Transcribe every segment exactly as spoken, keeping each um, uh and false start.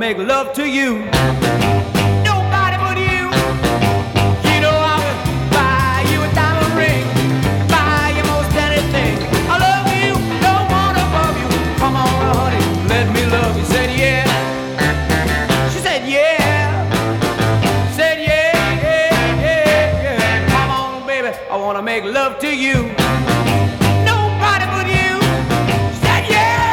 make love to you. Nobody but you. You know I would buy you a diamond ring, buy you most anything. I love you, don't want above you. Come on, honey, let me love you. Said yeah. She said yeah. Said yeah, yeah, yeah, yeah. Come on, baby, I wanna make love to you. Nobody but you. Said yeah.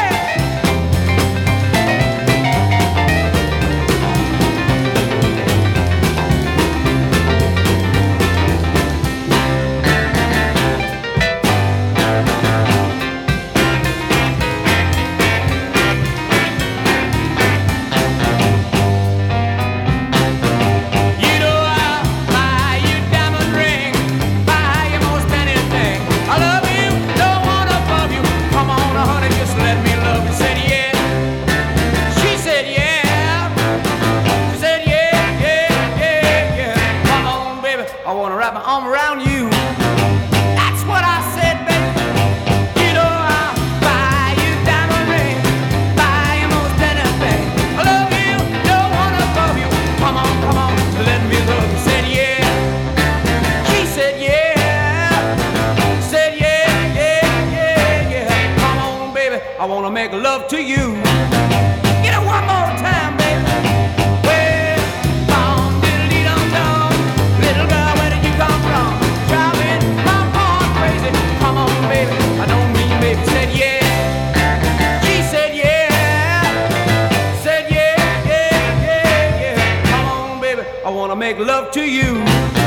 I wanna wrap my arm around you. That's what I said, baby. You know I'll buy you a diamond ring, buy you most anything. I love you, don't wanna above you. Come on, come on, let me love you. Said yeah. She said yeah. Said yeah, yeah, yeah, yeah. Come on, baby, I wanna make love to you. Get it one more time, baby. I wanna make love to you.